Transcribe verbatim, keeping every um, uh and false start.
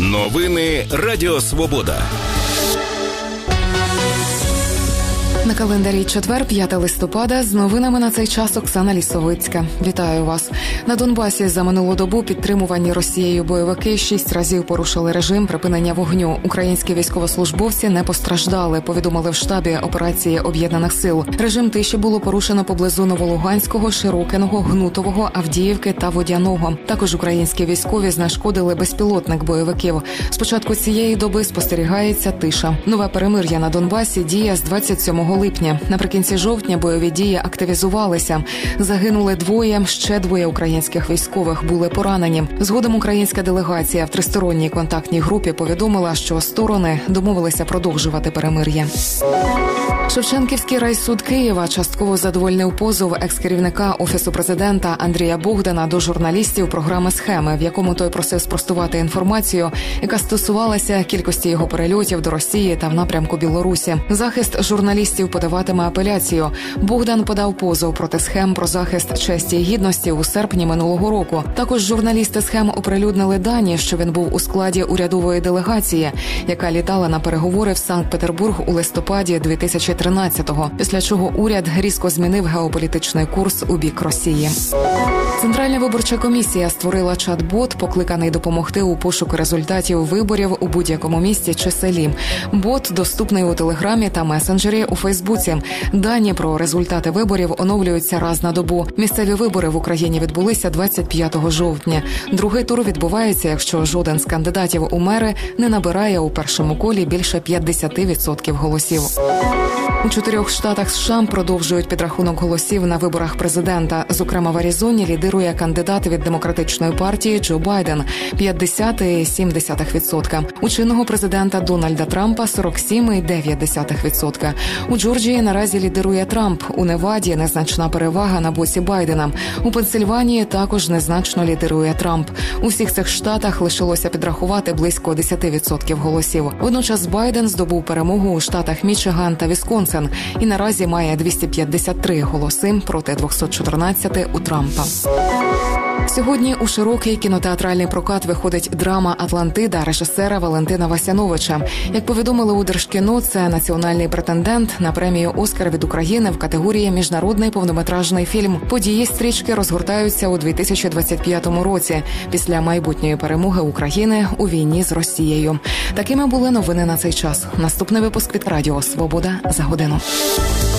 Новини Радіо Свобода. На календарі четвер, п'яте листопада, з новинами на цей час Оксана Лісовицька. Вітаю вас. На Донбасі за минулу добу підтримувані Росією бойовики шість разів порушили режим припинення вогню. Українські військовослужбовці не постраждали, повідомили в штабі операції Об'єднаних сил. Режим тиші було порушено поблизу Новолуганського, Широкиного, Гнутового, Авдіївки та Водяного. Також українські військові знешкодили безпілотник бойовиків. З початку цієї доби спостерігається тиша. Нове перемир'я на Донбасі діє з двадцять сьомого липня. Наприкінці жовтня бойові дії активізувалися. Загинули двоє, ще двоє українських військових були поранені. Згодом українська делегація в тристоронній контактній групі повідомила, що сторони домовилися продовжувати перемир'я. Шевченківський райсуд Києва частково задовольнив позов екс-керівника Офісу президента Андрія Богдана до журналістів програми «Схеми», в якому той просив спростувати інформацію, яка стосувалася кількості його перельотів до Росії та в напрямку Білорусі. Захист журналістів подаватиме апеляцію. Богдан подав позов проти «Схем» про захист честі і гідності у серпні минулого року. Також журналісти «Схем» оприлюднили дані, що він був у складі урядової делегації, яка літала на переговори в Санкт-Петербург у листопаді дві тисячі тринадцятого, після чого уряд різко змінив геополітичний курс у бік Росії. Центральна виборча комісія створила чат-бот, покликаний допомогти у пошуку результатів виборів у будь-якому місті чи селі. Бот доступний у Телеграмі та месенджері у Фейсбуці. Дані про результати виборів оновлюються раз на добу. Місцеві вибори в Україні відбулися двадцять п'ятого жовтня. Другий тур відбувається, якщо жоден з кандидатів у мери не набирає у першому колі більше п'ятдесят відсотків голосів. У чотирьох штатах США продовжують підрахунок голосів на виборах президента. Зокрема, в Аризоні лідирує кандидат від Демократичної партії Джо Байден – п'ятдесят цілих сім десятих відсотка. У чинного президента Дональда Трампа – сорок сім цілих дев'ять десятих відсотка. У Джорджії наразі лідирує Трамп. У Неваді незначна перевага на боці Байдена. У Пенсильванії також незначно лідирує Трамп. У всіх цих штатах лишилося підрахувати близько десять відсотків голосів. Водночас Байден здобув перемогу у штатах Мічиган та Вісконсин і наразі має двісті п'ятдесят три голоси проти двохсот чотирнадцяти у Трампа. Сьогодні у широкий кінотеатральний прокат виходить драма «Атлантида» режисера Валентина Васяновича. Як повідомили у Держкіно, це національний претендент на премію «Оскар» від України в категорії «Міжнародний повнометражний фільм». Події стрічки розгортаються у дві тисячі двадцять п'ятому році, після майбутньої перемоги України у війні з Росією. Такими були новини на цей час. Наступний випуск від Радіо Свобода за годину.